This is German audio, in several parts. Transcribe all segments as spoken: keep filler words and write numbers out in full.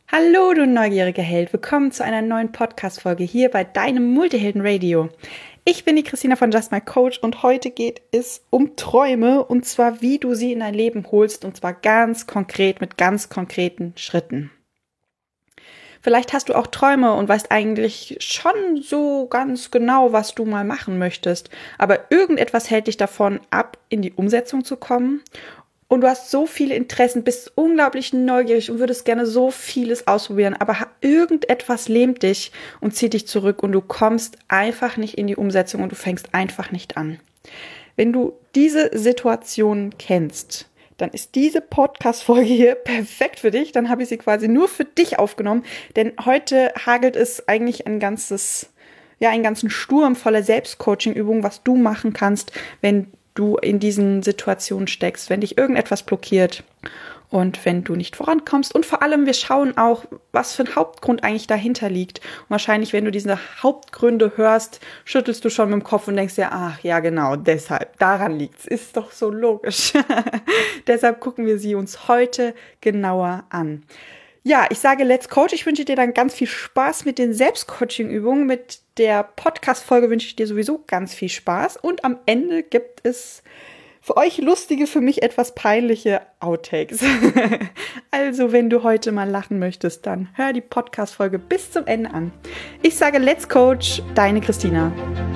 Hallo, du neugieriger Held. Willkommen zu einer neuen Podcast-Folge hier bei deinem Multihelden-Radio. Ich bin die Christina von Just My Coach und heute geht es um Träume und zwar, wie du sie in dein Leben holst und zwar ganz konkret mit ganz konkreten Schritten. Vielleicht hast du auch Träume und weißt eigentlich schon so ganz genau, was du mal machen möchtest, aber irgendetwas hält dich davon ab, in die Umsetzung zu kommen. Und du hast so viele Interessen, bist unglaublich neugierig und würdest gerne so vieles ausprobieren, aber irgendetwas lähmt dich und zieht dich zurück und du kommst einfach nicht in die Umsetzung und du fängst einfach nicht an. Wenn du diese Situation kennst, dann ist diese Podcast-Folge hier perfekt für dich. Dann habe ich sie quasi nur für dich aufgenommen, denn heute hagelt es eigentlich ein ganzes, ja, einen ganzen Sturm voller Selbstcoaching-Übungen, was du machen kannst, wenn du in diesen Situationen steckst, wenn dich irgendetwas blockiert und wenn du nicht vorankommst. Und vor allem, wir schauen auch, was für ein Hauptgrund eigentlich dahinter liegt. Und wahrscheinlich, wenn du diese Hauptgründe hörst, schüttelst du schon mit dem Kopf und denkst dir, ach ja genau, deshalb, daran liegt's. Ist doch so logisch. Deshalb gucken wir sie uns heute genauer an. Ja, ich sage Let's Coach. Ich wünsche dir dann ganz viel Spaß mit den Selbstcoaching-Übungen. Mit der Podcast-Folge wünsche ich dir sowieso ganz viel Spaß. Und am Ende gibt es für euch lustige, für mich etwas peinliche Outtakes. Also, wenn du heute mal lachen möchtest, dann hör die Podcast-Folge bis zum Ende an. Ich sage Let's Coach, deine Christina.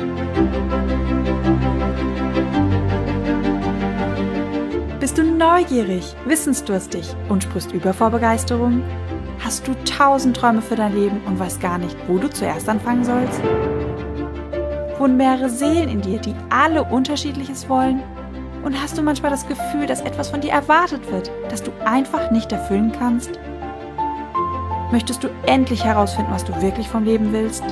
Bist du neugierig, wissensdurstig und sprichst über vor Begeisterung? Hast du tausend Träume für dein Leben und weißt gar nicht, wo du zuerst anfangen sollst? Wohnen mehrere Seelen in dir, die alle Unterschiedliches wollen? Und hast du manchmal das Gefühl, dass etwas von dir erwartet wird, das du einfach nicht erfüllen kannst? Möchtest du endlich herausfinden, was du wirklich vom Leben willst?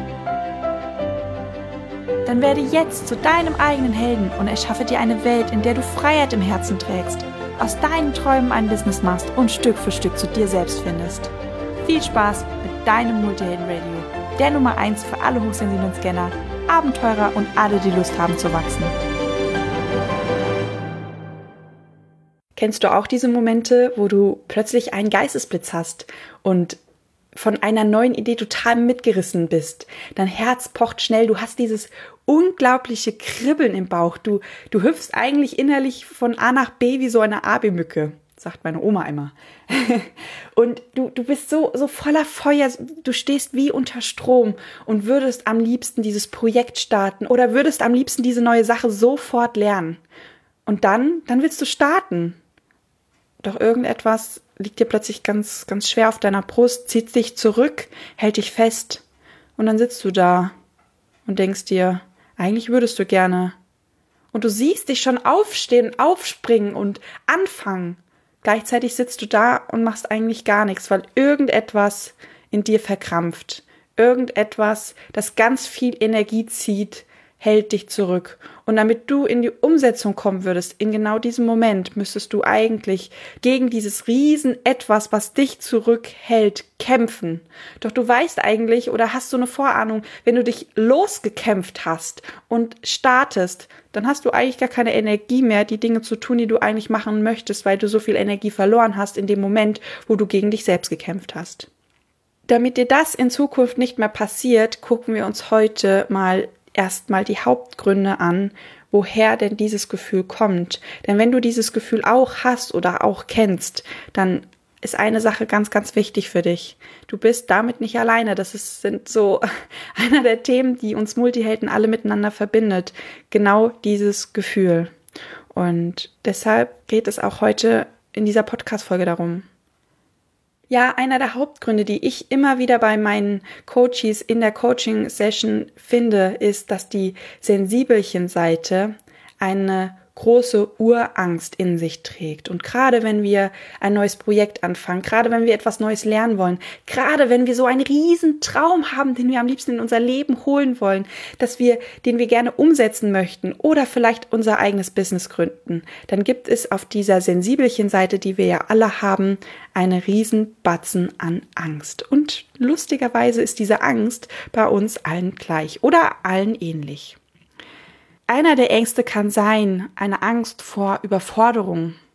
Dann werde jetzt zu deinem eigenen Helden und erschaffe dir eine Welt, in der du Freiheit im Herzen trägst, aus deinen Träumen ein Business machst und Stück für Stück zu dir selbst findest. Viel Spaß mit deinem Multihelden-Radio, der Nummer eins für alle hochsensiblen Scanner, Abenteurer und alle, die Lust haben zu wachsen. Kennst du auch diese Momente, wo du plötzlich einen Geistesblitz hast und von einer neuen Idee total mitgerissen bist? Dein Herz pocht schnell, du hast dieses unglaubliche Kribbeln im Bauch. Du, du hüpfst eigentlich innerlich von A nach B wie so eine A-B-Mücke, sagt meine Oma immer. Und du, du bist so, so voller Feuer, du stehst wie unter Strom und würdest am liebsten dieses Projekt starten oder würdest am liebsten diese neue Sache sofort lernen. Und dann, dann willst du starten. Doch irgendetwas liegt dir plötzlich ganz, ganz schwer auf deiner Brust, zieht dich zurück, hält dich fest. Und dann sitzt du da und denkst dir, eigentlich würdest du gerne. Und du siehst dich schon aufstehen, aufspringen und anfangen. Gleichzeitig sitzt du da und machst eigentlich gar nichts, weil irgendetwas in dir verkrampft. Irgendetwas, das ganz viel Energie zieht, hält dich zurück. Und damit du in die Umsetzung kommen würdest, in genau diesem Moment, müsstest du eigentlich gegen dieses riesen Etwas, was dich zurückhält, kämpfen. Doch du weißt eigentlich oder hast so eine Vorahnung, wenn du dich losgekämpft hast und startest, dann hast du eigentlich gar keine Energie mehr, die Dinge zu tun, die du eigentlich machen möchtest, weil du so viel Energie verloren hast in dem Moment, wo du gegen dich selbst gekämpft hast. Damit dir das in Zukunft nicht mehr passiert, gucken wir uns heute mal erstmal die Hauptgründe an, woher denn dieses Gefühl kommt. Denn wenn du dieses Gefühl auch hast oder auch kennst, dann ist eine Sache ganz, ganz wichtig für dich. Du bist damit nicht alleine. Das ist, sind so einer der Themen, die uns Multihelden alle miteinander verbindet. Genau dieses Gefühl. Und deshalb geht es auch heute in dieser Podcast-Folge darum. Ja, einer der Hauptgründe, die ich immer wieder bei meinen Coaches in der Coaching-Session finde, ist, dass die Sensibelchen-Seite eine große Urangst in sich trägt. Und gerade wenn wir ein neues Projekt anfangen, gerade wenn wir etwas Neues lernen wollen, gerade wenn wir so einen riesen Traum haben, den wir am liebsten in unser Leben holen wollen, dass wir, den wir gerne umsetzen möchten oder vielleicht unser eigenes Business gründen, dann gibt es auf dieser Sensibelchen-Seite, die wir ja alle haben, eine riesen Batzen an Angst. Und lustigerweise ist diese Angst bei uns allen gleich oder allen ähnlich. Einer der Ängste kann sein, eine Angst vor Überforderung.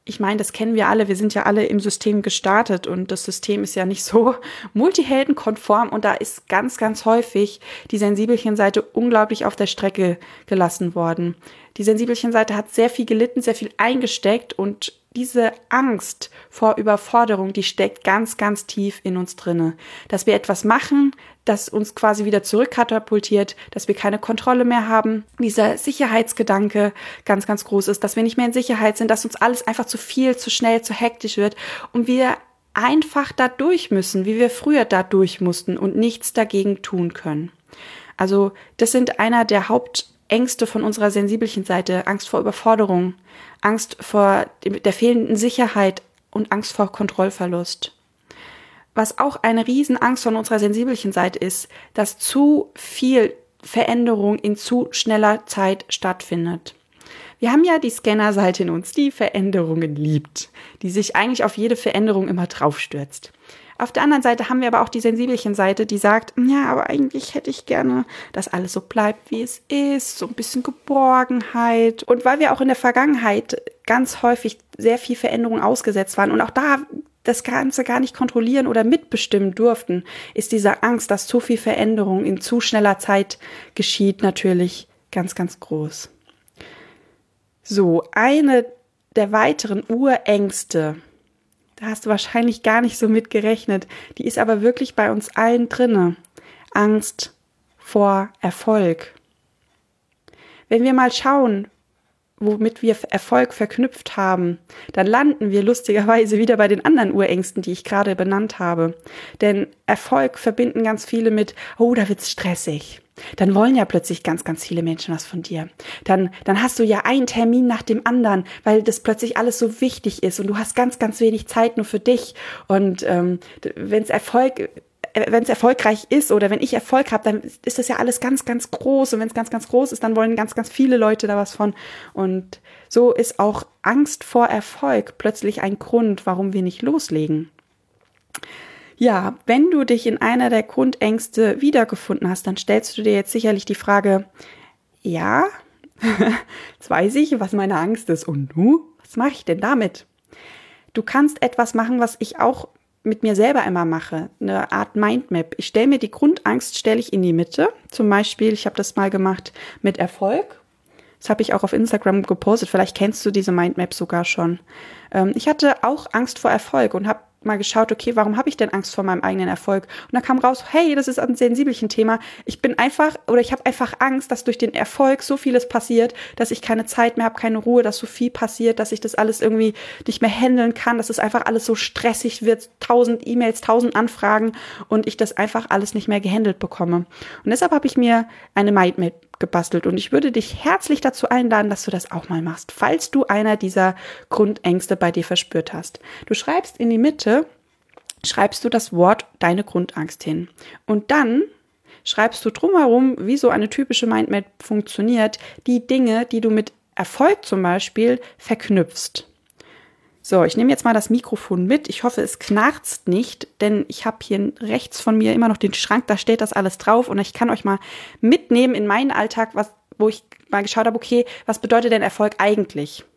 Ich meine, das kennen wir alle. Wir sind ja alle im System gestartet und das System ist ja nicht so multiheldenkonform und da ist ganz, ganz häufig die Sensibelchen-Seite unglaublich auf der Strecke gelassen worden. Die Sensibelchen-Seite hat sehr viel gelitten, sehr viel eingesteckt und diese Angst vor Überforderung, die steckt ganz, ganz tief in uns drinne. Dass wir etwas machen, das uns quasi wieder zurückkatapultiert, dass wir keine Kontrolle mehr haben. Dieser Sicherheitsgedanke ganz, ganz groß ist, dass wir nicht mehr in Sicherheit sind, dass uns alles einfach zu viel, zu schnell, zu hektisch wird und wir einfach da durch müssen, wie wir früher da durch mussten und nichts dagegen tun können. Also das sind einer der Hauptängste von unserer Sensibelchen-Seite, Angst vor Überforderung, Angst vor der fehlenden Sicherheit und Angst vor Kontrollverlust. Was auch eine Riesenangst von unserer Sensibelchen-Seite ist, dass zu viel Veränderung in zu schneller Zeit stattfindet. Wir haben ja die Scanner-Seite in uns, die Veränderungen liebt, die sich eigentlich auf jede Veränderung immer draufstürzt. Auf der anderen Seite haben wir aber auch die Sensibelchen-Seite, die sagt, ja, aber eigentlich hätte ich gerne, dass alles so bleibt, wie es ist, so ein bisschen Geborgenheit. Und weil wir auch in der Vergangenheit ganz häufig sehr viel Veränderung ausgesetzt waren und auch da das Ganze gar nicht kontrollieren oder mitbestimmen durften, ist diese Angst, dass zu viel Veränderung in zu schneller Zeit geschieht, natürlich ganz, ganz groß. So, eine der weiteren Urängste, da hast du wahrscheinlich gar nicht so mit gerechnet. Die ist aber wirklich bei uns allen drinne. Angst vor Erfolg. Wenn wir mal schauen, womit wir Erfolg verknüpft haben, dann landen wir lustigerweise wieder bei den anderen Urängsten, die ich gerade benannt habe. Denn Erfolg verbinden ganz viele mit, oh, da wird's stressig. Dann wollen ja plötzlich ganz, ganz viele Menschen was von dir. Dann, dann hast du ja einen Termin nach dem anderen, weil das plötzlich alles so wichtig ist und du hast ganz, ganz wenig Zeit nur für dich. Und ähm, wenn es Erfolg, wenn es erfolgreich ist oder wenn ich Erfolg habe, dann ist das ja alles ganz, ganz groß. Und wenn es ganz, ganz groß ist, dann wollen ganz, ganz viele Leute da was von. Und so ist auch Angst vor Erfolg plötzlich ein Grund, warum wir nicht loslegen. Ja, wenn du dich in einer der Grundängste wiedergefunden hast, dann stellst du dir jetzt sicherlich die Frage, ja, jetzt weiß ich, was meine Angst ist. Und nu, was mache ich denn damit? Du kannst etwas machen, was ich auch mit mir selber immer mache, eine Art Mindmap. Ich stelle mir die Grundangst, stelle ich in die Mitte. Zum Beispiel, ich habe das mal gemacht mit Erfolg. Das habe ich auch auf Instagram gepostet. Vielleicht kennst du diese Mindmap sogar schon. Ähm, ich hatte auch Angst vor Erfolg und habe mal geschaut, okay, warum habe ich denn Angst vor meinem eigenen Erfolg? Und dann kam raus, hey, das ist ein sensibelchen Thema. Ich bin einfach, oder ich habe einfach Angst, dass durch den Erfolg so vieles passiert, dass ich keine Zeit mehr habe, keine Ruhe, dass so viel passiert, dass ich das alles irgendwie nicht mehr handeln kann, dass es einfach alles so stressig wird, tausend E-Mails, tausend Anfragen und ich das einfach alles nicht mehr gehandelt bekomme. Und deshalb habe ich mir eine Mindmap gebastelt und ich würde dich herzlich dazu einladen, dass du das auch mal machst, falls du einer dieser Grundängste bei dir verspürt hast. Du schreibst in die Mitte, schreibst du das Wort deine Grundangst hin und dann schreibst du drumherum, wie so eine typische Mindmap funktioniert, die Dinge, die du mit Erfolg zum Beispiel verknüpfst. So, ich nehme jetzt mal das Mikrofon mit. Ich hoffe, es knarzt nicht, denn ich habe hier rechts von mir immer noch den Schrank, da steht das alles drauf und ich kann euch mal mitnehmen in meinen Alltag, was, wo ich mal geschaut habe, okay, was bedeutet denn Erfolg eigentlich?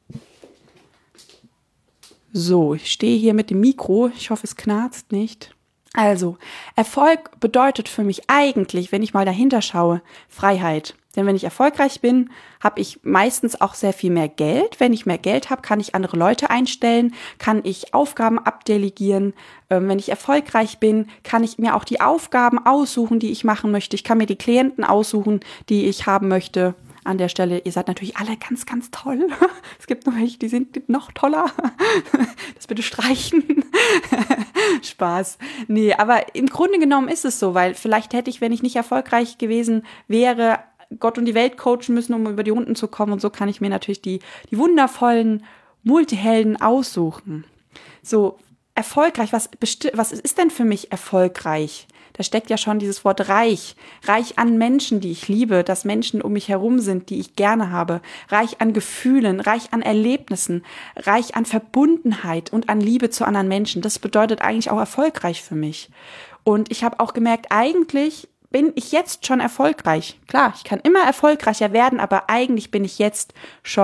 So, ich stehe hier mit dem Mikro. Ich hoffe, es knarzt nicht. Also, Erfolg bedeutet für mich eigentlich, wenn ich mal dahinter schaue, Freiheit. Denn wenn ich erfolgreich bin, habe ich meistens auch sehr viel mehr Geld. Wenn ich mehr Geld habe, kann ich andere Leute einstellen, kann ich Aufgaben abdelegieren. Ähm, wenn ich erfolgreich bin, kann ich mir auch die Aufgaben aussuchen, die ich machen möchte. Ich kann mir die Klienten aussuchen, die ich haben möchte. An der Stelle, ihr seid natürlich alle ganz, ganz toll. Es gibt nur welche, die sind noch toller. Das bitte streichen. Spaß. Nee, aber im Grunde genommen ist es so, weil vielleicht hätte ich, wenn ich nicht erfolgreich gewesen wäre, Gott und die Welt coachen müssen, um über die Runden zu kommen. Und so kann ich mir natürlich die, die wundervollen Multihelden aussuchen. So, erfolgreich, was, besti- was ist denn für mich erfolgreich? Da steckt ja schon dieses Wort reich. Reich an Menschen, die ich liebe, dass Menschen um mich herum sind, die ich gerne habe. Reich an Gefühlen, reich an Erlebnissen, reich an Verbundenheit und an Liebe zu anderen Menschen. Das bedeutet eigentlich auch erfolgreich für mich. Und ich habe auch gemerkt, eigentlich bin ich jetzt schon erfolgreich. Klar, ich kann immer erfolgreicher werden, aber eigentlich bin ich jetzt schon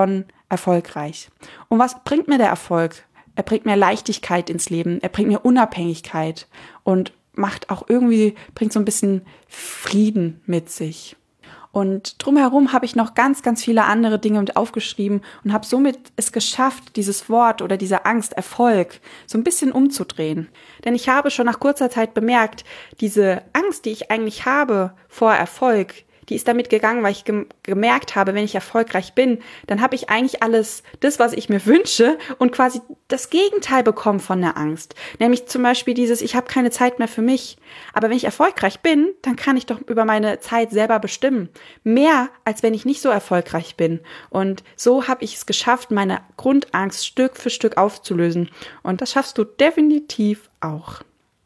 erfolgreich. Und was bringt mir der Erfolg? Er bringt mir Leichtigkeit ins Leben, er bringt mir Unabhängigkeit und macht auch irgendwie, bringt so ein bisschen Frieden mit sich. Und drumherum habe ich noch ganz, ganz viele andere Dinge mit aufgeschrieben und habe somit es geschafft, dieses Wort oder diese Angst, Erfolg, so ein bisschen umzudrehen. Denn ich habe schon nach kurzer Zeit bemerkt, diese Angst, die ich eigentlich habe vor Erfolg, die ist damit gegangen, weil ich gem- gemerkt habe, wenn ich erfolgreich bin, dann habe ich eigentlich alles, das, was ich mir wünsche und quasi das Gegenteil bekommen von der Angst. Nämlich zum Beispiel dieses, ich habe keine Zeit mehr für mich. Aber wenn ich erfolgreich bin, dann kann ich doch über meine Zeit selber bestimmen. Mehr, als wenn ich nicht so erfolgreich bin. Und so habe ich es geschafft, meine Grundangst Stück für Stück aufzulösen. Und das schaffst du definitiv auch.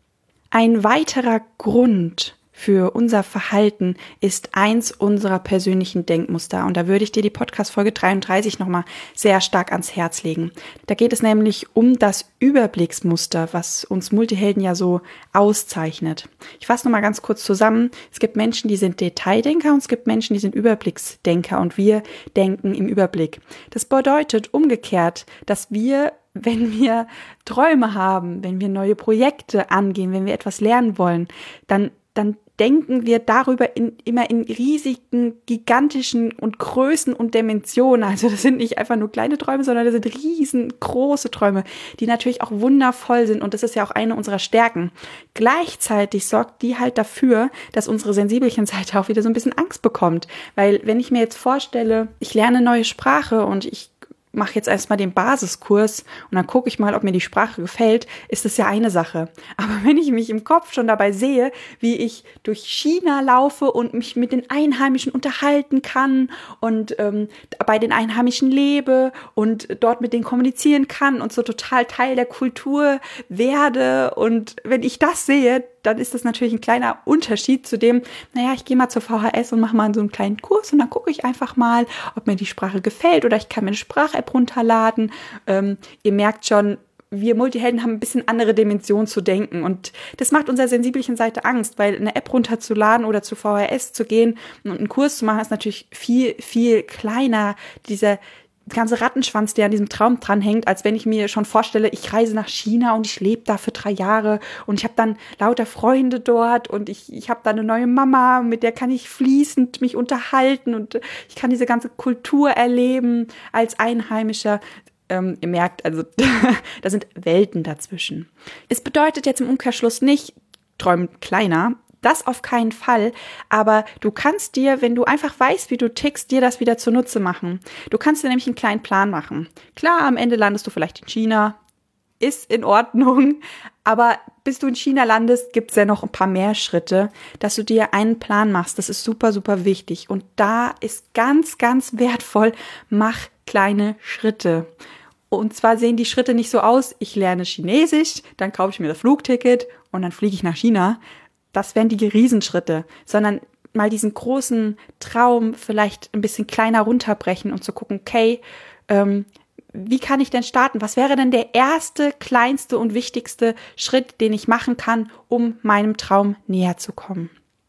Ein weiterer Grund für unser Verhalten ist eins unserer persönlichen Denkmuster. Und da würde ich dir die Podcast-Folge dreiunddreißig nochmal sehr stark ans Herz legen. Da geht es nämlich um das Überblicksmuster, was uns Multihelden ja so auszeichnet. Ich fasse nochmal ganz kurz zusammen. Es gibt Menschen, die sind Detaildenker und es gibt Menschen, die sind Überblicksdenker und wir denken im Überblick. Das bedeutet umgekehrt, dass wir, wenn wir Träume haben, wenn wir neue Projekte angehen, wenn wir etwas lernen wollen, dann, dann denken wir darüber in, immer in riesigen, gigantischen und Größen und Dimensionen. Also das sind nicht einfach nur kleine Träume, sondern das sind riesengroße Träume, die natürlich auch wundervoll sind. Und das ist ja auch eine unserer Stärken. Gleichzeitig sorgt die halt dafür, dass unsere Sensibelchenseite auch wieder so ein bisschen Angst bekommt. Weil wenn ich mir jetzt vorstelle, ich lerne eine neue Sprache und ich mache jetzt erstmal den Basiskurs und dann gucke ich mal, ob mir die Sprache gefällt, ist das ja eine Sache. Aber wenn ich mich im Kopf schon dabei sehe, wie ich durch China laufe und mich mit den Einheimischen unterhalten kann und ähm, bei den Einheimischen lebe und dort mit denen kommunizieren kann und so total Teil der Kultur werde und wenn ich das sehe, dann ist das natürlich ein kleiner Unterschied zu dem, naja, ich gehe mal zur V H S und mache mal so einen kleinen Kurs und dann gucke ich einfach mal, ob mir die Sprache gefällt oder ich kann mir eine Sprach-App runterladen. Ähm, ihr merkt schon, wir Multihelden haben ein bisschen andere Dimensionen zu denken und das macht unserer sensibelchen Seite Angst, weil eine App runterzuladen oder zu V H S zu gehen und einen Kurs zu machen, ist natürlich viel, viel kleiner. Dieser ganze Rattenschwanz, der an diesem Traum dranhängt, als wenn ich mir schon vorstelle, ich reise nach China und ich lebe da für drei Jahre und ich habe dann lauter Freunde dort und ich, ich habe da eine neue Mama, mit der kann ich fließend mich unterhalten und ich kann diese ganze Kultur erleben als Einheimischer. Ähm, ihr merkt, also da sind Welten dazwischen. Es bedeutet jetzt im Umkehrschluss nicht, träum kleiner, das auf keinen Fall, aber du kannst dir, wenn du einfach weißt, wie du tickst, dir das wieder zunutze machen. Du kannst dir nämlich einen kleinen Plan machen. Klar, am Ende landest du vielleicht in China, ist in Ordnung, aber bis du in China landest, gibt es ja noch ein paar mehr Schritte, dass du dir einen Plan machst. Das ist super, super wichtig und da ist ganz, ganz wertvoll, mach kleine Schritte. Und zwar sehen die Schritte nicht so aus, ich lerne Chinesisch, dann kaufe ich mir das Flugticket und dann fliege ich nach China. Das wären die Riesenschritte, sondern mal diesen großen Traum vielleicht ein bisschen kleiner runterbrechen und zu gucken, okay, ähm, wie kann ich denn starten? Was wäre denn der erste, kleinste und wichtigste Schritt, den ich machen kann, um meinem Traum näher zu kommen?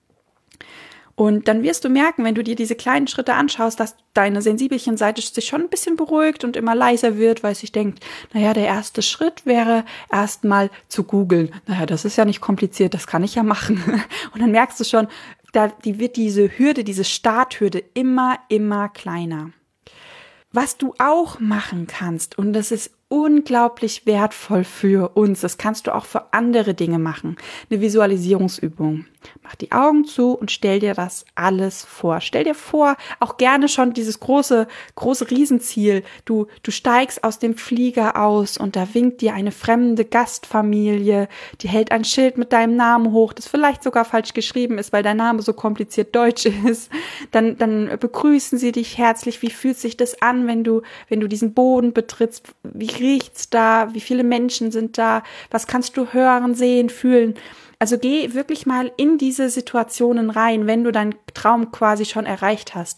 Und dann wirst du merken, wenn du dir diese kleinen Schritte anschaust, dass deine Sensibelchenseite sich schon ein bisschen beruhigt und immer leiser wird, weil sie denkt, naja, der erste Schritt wäre erstmal zu googeln. Naja, das ist ja nicht kompliziert, das kann ich ja machen. Und dann merkst du schon, da die wird diese Hürde, diese Starthürde immer, immer kleiner. Was du auch machen kannst, und das ist unglaublich wertvoll für uns, das kannst du auch für andere Dinge machen, eine Visualisierungsübung. Mach die Augen zu und stell dir das alles vor. Stell dir vor, auch gerne schon dieses große, große Riesenziel. Du, du steigst aus dem Flieger aus und da winkt dir eine fremde Gastfamilie, die hält ein Schild mit deinem Namen hoch, das vielleicht sogar falsch geschrieben ist, weil dein Name so kompliziert deutsch ist. Dann, dann begrüßen sie dich herzlich. Wie fühlt sich das an, wenn du, wenn du diesen Boden betrittst? Wie riecht's da? Wie viele Menschen sind da? Was kannst du hören, sehen, fühlen? Also geh wirklich mal in diese Situationen rein, wenn du deinen Traum quasi schon erreicht hast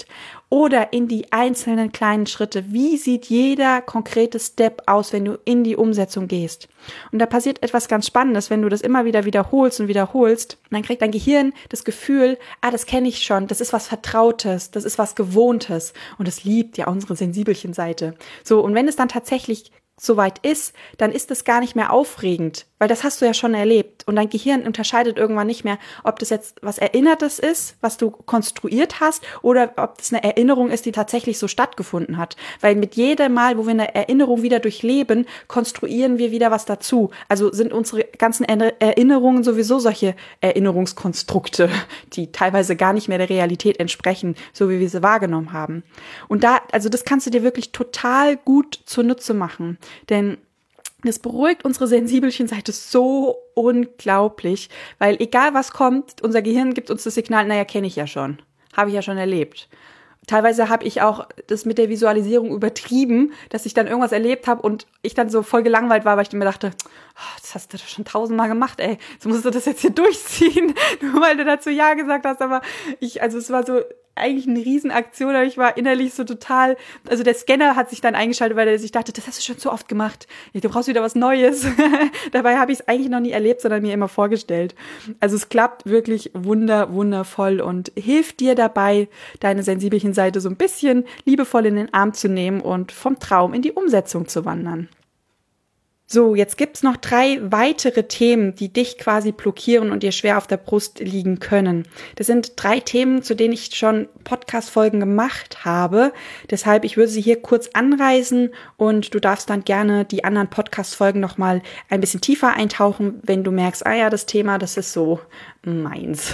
oder in die einzelnen kleinen Schritte. Wie sieht jeder konkrete Step aus, wenn du in die Umsetzung gehst? Und da passiert etwas ganz Spannendes, wenn du das immer wieder wiederholst und wiederholst. Dann kriegt dein Gehirn das Gefühl, ah, das kenne ich schon, das ist was Vertrautes, das ist was Gewohntes. Und das liebt ja unsere Sensibelchen-Seite. So, und wenn es dann tatsächlich soweit ist, dann ist das gar nicht mehr aufregend, weil das hast du ja schon erlebt und dein Gehirn unterscheidet irgendwann nicht mehr, ob das jetzt was Erinnertes ist, was du konstruiert hast oder ob das eine Erinnerung ist, die tatsächlich so stattgefunden hat, weil mit jedem Mal, wo wir eine Erinnerung wieder durchleben, konstruieren wir wieder was dazu, also sind unsere ganzen Erinnerungen sowieso solche Erinnerungskonstrukte, die teilweise gar nicht mehr der Realität entsprechen, so wie wir sie wahrgenommen haben. Und da, also das kannst du dir wirklich total gut zunutze machen. Denn das beruhigt unsere Sensibelchen-Seite so unglaublich, weil egal was kommt, unser Gehirn gibt uns das Signal, naja, kenne ich ja schon, habe ich ja schon erlebt. Teilweise habe ich auch das mit der Visualisierung übertrieben, dass ich dann irgendwas erlebt habe und ich dann so voll gelangweilt war, weil ich mir dachte, oh, das hast du doch schon tausendmal gemacht, ey, jetzt musst du das jetzt hier durchziehen, nur weil du dazu Ja gesagt hast, aber ich, also es war so eigentlich eine Riesenaktion, aber ich war innerlich so total, also der Scanner hat sich dann eingeschaltet, weil er sich dachte, das hast du schon so oft gemacht, du brauchst wieder was Neues. Dabei habe ich es eigentlich noch nie erlebt, sondern mir immer vorgestellt. Also es klappt wirklich wunder, wundervoll und hilft dir dabei, deine Sensibelchen-Seite so ein bisschen liebevoll in den Arm zu nehmen und vom Traum in die Umsetzung zu wandern. So, jetzt gibt's noch drei weitere Themen, die dich quasi blockieren und dir schwer auf der Brust liegen können. Das sind drei Themen, zu denen ich schon Podcast-Folgen gemacht habe. Deshalb, ich würde sie hier kurz anreißen und du darfst dann gerne die anderen Podcast-Folgen nochmal ein bisschen tiefer eintauchen, wenn du merkst, ah ja, das Thema, das ist so meins.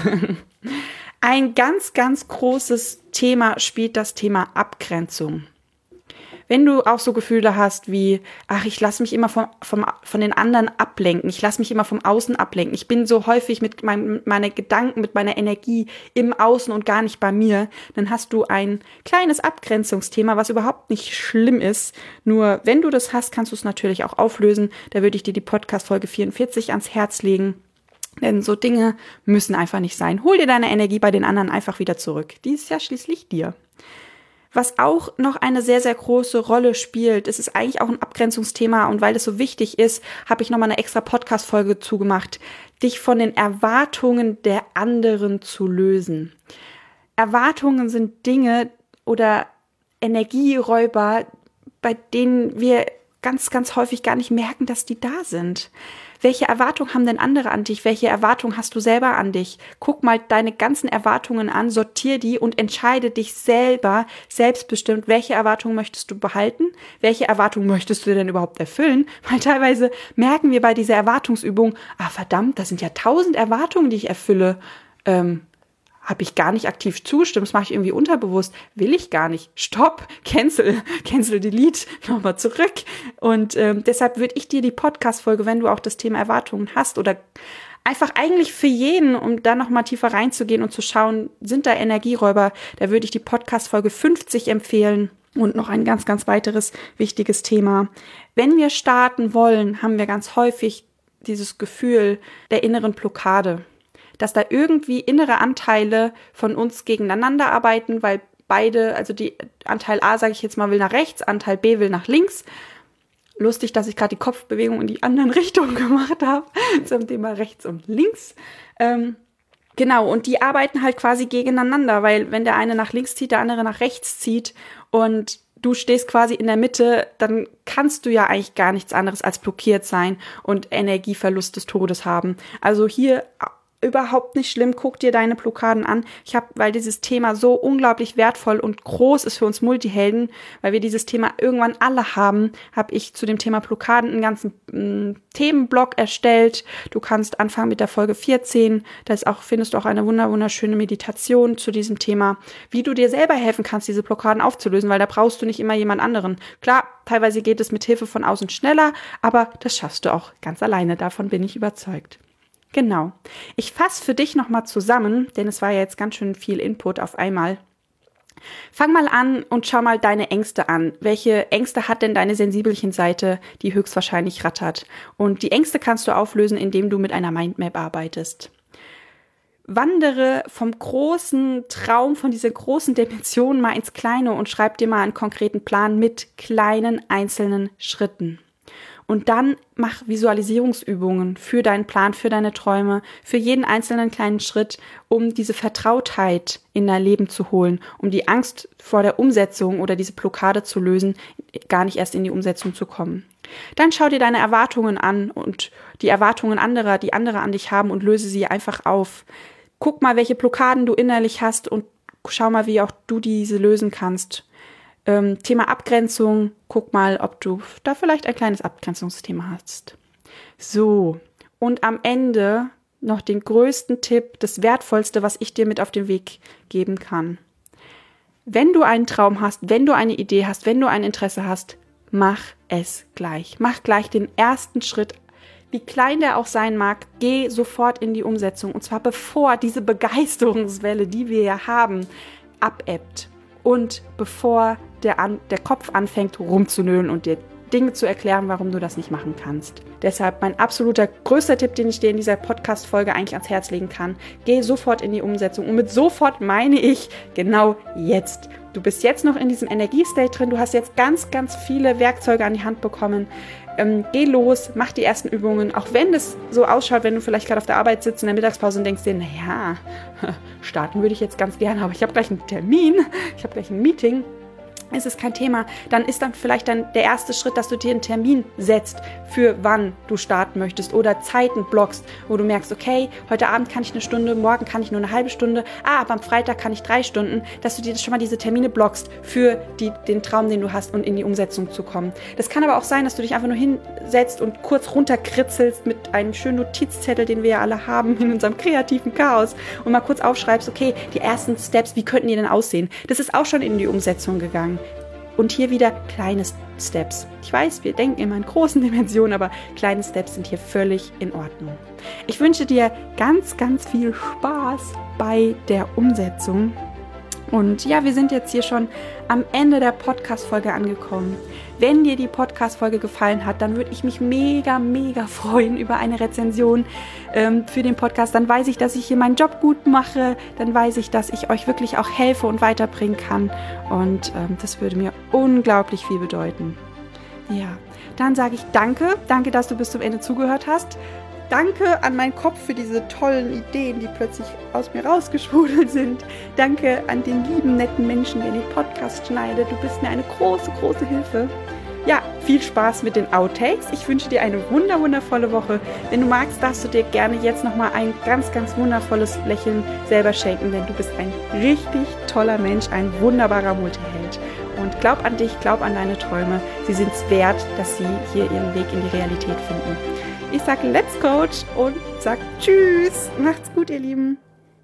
Ein ganz, ganz großes Thema spielt das Thema Abgrenzung. Wenn du auch so Gefühle hast wie, ach, ich lasse mich immer vom, vom, von den anderen ablenken, ich lasse mich immer vom Außen ablenken, ich bin so häufig mit mein, meinen Gedanken, mit meiner Energie im Außen und gar nicht bei mir, dann hast du ein kleines Abgrenzungsthema, was überhaupt nicht schlimm ist. Nur wenn du das hast, kannst du es natürlich auch auflösen. Da würde ich dir die Podcast-Folge vierundvierzig ans Herz legen. Denn so Dinge müssen einfach nicht sein. Hol dir deine Energie bei den anderen einfach wieder zurück. Die ist ja schließlich dir. Was auch noch eine sehr, sehr große Rolle spielt, es ist eigentlich auch ein Abgrenzungsthema und weil es so wichtig ist, habe ich nochmal eine extra Podcast-Folge zugemacht, dich von den Erwartungen der anderen zu lösen. Erwartungen sind Dinge oder Energieräuber, bei denen wir ganz, ganz häufig gar nicht merken, dass die da sind. Welche Erwartungen haben denn andere an dich? Welche Erwartungen hast du selber an dich? Guck mal deine ganzen Erwartungen an, sortier die und entscheide dich selber, selbstbestimmt, welche Erwartungen möchtest du behalten? Welche Erwartungen möchtest du denn überhaupt erfüllen? Weil teilweise merken wir bei dieser Erwartungsübung, ah verdammt, das sind ja tausend Erwartungen, die ich erfülle. Ähm, habe ich gar nicht aktiv zugestimmt, das mache ich irgendwie unterbewusst, will ich gar nicht. Stopp, cancel, cancel, delete, nochmal zurück. Und ähm, deshalb würde ich dir die Podcast-Folge, wenn du auch das Thema Erwartungen hast oder einfach eigentlich für jeden, um da nochmal tiefer reinzugehen und zu schauen, sind da Energieräuber, da würde ich die Podcast-Folge fünfzig empfehlen. Und noch ein ganz, ganz weiteres wichtiges Thema. Wenn wir starten wollen, haben wir ganz häufig dieses Gefühl der inneren Blockade, dass da irgendwie innere Anteile von uns gegeneinander arbeiten, weil beide, also die Anteil A, sage ich jetzt mal, will nach rechts, Anteil B will nach links. Lustig, dass ich gerade die Kopfbewegung in die anderen Richtungen gemacht habe, zum Thema rechts und links. Ähm, genau, und die arbeiten halt quasi gegeneinander, weil wenn der eine nach links zieht, der andere nach rechts zieht und du stehst quasi in der Mitte, dann kannst du ja eigentlich gar nichts anderes als blockiert sein und Energieverlust des Todes haben. Also hier überhaupt nicht schlimm, guck dir deine Blockaden an. Ich habe, weil dieses Thema so unglaublich wertvoll und groß ist für uns Multihelden, weil wir dieses Thema irgendwann alle haben, habe ich zu dem Thema Blockaden einen ganzen äh, Themenblock erstellt. Du kannst anfangen mit der Folge vierzehn, da ist auch, findest du auch eine wunder wunderschöne Meditation zu diesem Thema, wie du dir selber helfen kannst, diese Blockaden aufzulösen, weil da brauchst du nicht immer jemand anderen. Klar, teilweise geht es mit Hilfe von außen schneller, aber das schaffst du auch ganz alleine, davon bin ich überzeugt. Genau. Ich fasse für dich nochmal zusammen, denn es war ja jetzt ganz schön viel Input auf einmal. Fang mal an und schau mal deine Ängste an. Welche Ängste hat denn deine Sensibelchen-Seite, die höchstwahrscheinlich rattert? Und die Ängste kannst du auflösen, indem du mit einer Mindmap arbeitest. Wandere vom großen Traum, von dieser großen Dimension mal ins Kleine und schreib dir mal einen konkreten Plan mit kleinen einzelnen Schritten. Und dann mach Visualisierungsübungen für deinen Plan, für deine Träume, für jeden einzelnen kleinen Schritt, um diese Vertrautheit in dein Leben zu holen, um die Angst vor der Umsetzung oder diese Blockade zu lösen, gar nicht erst in die Umsetzung zu kommen. Dann schau dir deine Erwartungen an und die Erwartungen anderer, die andere an dich haben, und löse sie einfach auf. Guck mal, welche Blockaden du innerlich hast und schau mal, wie auch du diese lösen kannst. Ähm, Thema Abgrenzung, guck mal, ob du da vielleicht ein kleines Abgrenzungsthema hast. So, und am Ende noch den größten Tipp, das Wertvollste, was ich dir mit auf den Weg geben kann. Wenn du einen Traum hast, wenn du eine Idee hast, wenn du ein Interesse hast, mach es gleich. Mach gleich den ersten Schritt, wie klein der auch sein mag, geh sofort in die Umsetzung. Und zwar bevor diese Begeisterungswelle, die wir ja haben, abebbt. Und bevor der, an, der Kopf anfängt rumzunölen und dir Dinge zu erklären, warum du das nicht machen kannst. Deshalb mein absoluter größter Tipp, den ich dir in dieser Podcast-Folge eigentlich ans Herz legen kann: Geh sofort in die Umsetzung. Und mit sofort meine ich genau jetzt. Du bist jetzt noch in diesem Energiestate drin. Du hast jetzt ganz, ganz viele Werkzeuge an die Hand bekommen. Ähm, geh los, mach die ersten Übungen, auch wenn das so ausschaut, wenn du vielleicht gerade auf der Arbeit sitzt in der Mittagspause und denkst dir, naja, starten würde ich jetzt ganz gerne, aber ich habe gleich einen Termin, ich habe gleich ein Meeting. Ist es kein Thema, dann ist dann vielleicht dann der erste Schritt, dass du dir einen Termin setzt, für wann du starten möchtest, oder Zeiten blockst, wo du merkst, okay, heute Abend kann ich eine Stunde, morgen kann ich nur eine halbe Stunde, ah, aber am Freitag kann ich drei Stunden, dass du dir schon mal diese Termine blockst für die, den Traum, den du hast, und in die Umsetzung zu kommen. Das kann aber auch sein, dass du dich einfach nur hinsetzt und kurz runterkritzelst mit einem schönen Notizzettel, den wir ja alle haben in unserem kreativen Chaos, und mal kurz aufschreibst, okay, die ersten Steps, wie könnten die denn aussehen? Das ist auch schon in die Umsetzung gegangen. Und hier wieder kleine Steps. Ich weiß, wir denken immer in großen Dimensionen, aber kleine Steps sind hier völlig in Ordnung. Ich wünsche dir ganz, ganz viel Spaß bei der Umsetzung. Und ja, wir sind jetzt hier schon am Ende der Podcast-Folge angekommen. Wenn dir die Podcast-Folge gefallen hat, dann würde ich mich mega, mega freuen über eine Rezension ähm, für den Podcast. Dann weiß ich, dass ich hier meinen Job gut mache. Dann weiß ich, dass ich euch wirklich auch helfe und weiterbringen kann. Und ähm, das würde mir unglaublich viel bedeuten. Ja, dann sage ich danke. Danke, dass du bis zum Ende zugehört hast. Danke an meinen Kopf für diese tollen Ideen, die plötzlich aus mir rausgesprudelt sind. Danke an den lieben, netten Menschen, der den Podcast schneidet. Du bist mir eine große, große Hilfe. Ja, viel Spaß mit den Outtakes. Ich wünsche dir eine wunder, wundervolle Woche. Wenn du magst, darfst du dir gerne jetzt nochmal ein ganz, ganz wundervolles Lächeln selber schenken, denn du bist ein richtig toller Mensch, ein wunderbarer Multiheld. Und glaub an dich, glaub an deine Träume. Sie sind es wert, dass sie hier ihren Weg in die Realität finden. Ich sage Let's Coach und sag Tschüss. Macht's gut, ihr Lieben.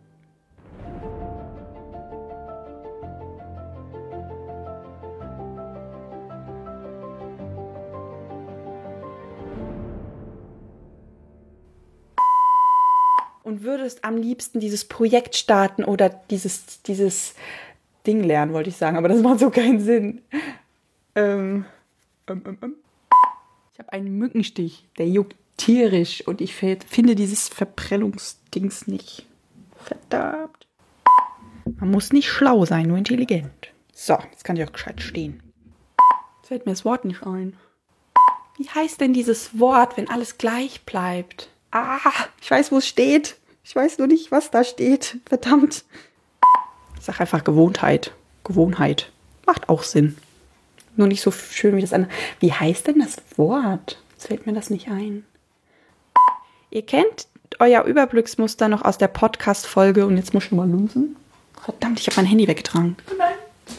Und würdest am liebsten dieses Projekt starten oder dieses, dieses Ding lernen, wollte ich sagen, aber das macht so keinen Sinn. Ähm, ähm, ähm, ähm. Ich habe einen Mückenstich, der juckt tierisch und ich finde dieses Verprellungsdings nicht. Verdammt. Man muss nicht schlau sein, nur intelligent. So, jetzt kann ich auch gescheit stehen. Jetzt fällt mir das Wort nicht ein. Wie heißt denn dieses Wort, wenn alles gleich bleibt? Ah, ich weiß, wo es steht. Ich weiß nur nicht, was da steht. Verdammt. Ich sag einfach Gewohnheit. Gewohnheit. Macht auch Sinn. Nur nicht so schön wie das andere. Wie heißt denn das Wort? Jetzt fällt mir das nicht ein. Ihr kennt euer Überblicksmuster noch aus der Podcast-Folge und jetzt muss ich mal lunsen. Verdammt, ich habe mein Handy weggetragen. Oh nein.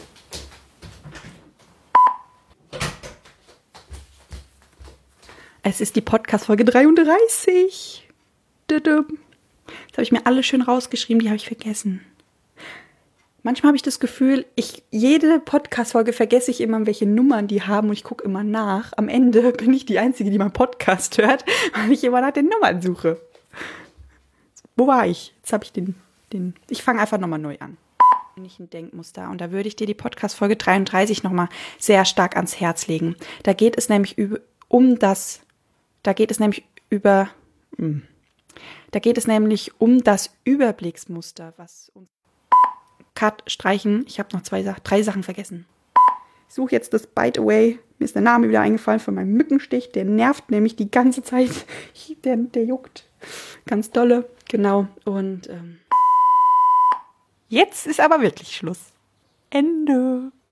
Es ist die Podcast-Folge dreiunddreißig. Jetzt habe ich mir alle schön rausgeschrieben, die habe ich vergessen. Manchmal habe ich das Gefühl, ich jede Podcast-Folge vergesse ich immer, welche Nummern die haben und ich gucke immer nach. Am Ende bin ich die Einzige, die meinen Podcast hört, weil ich immer nach den Nummern suche. Wo war ich? Jetzt habe ich den, den. Ich fange einfach nochmal neu an. Nicht ein Denkmuster. Und da würde ich dir die Podcast-Folge dreiunddreißig nochmal sehr stark ans Herz legen. Da geht es nämlich über, um das, da geht es nämlich über, Da geht es nämlich um das Überblicksmuster, was uns... Cut, streichen. Ich habe noch zwei, drei Sachen vergessen. Ich suche jetzt das Bite Away. Mir ist der Name wieder eingefallen von meinem Mückenstich. Der nervt nämlich die ganze Zeit. Der, der juckt. Ganz dolle. Genau. Und ähm, jetzt ist aber wirklich Schluss. Ende.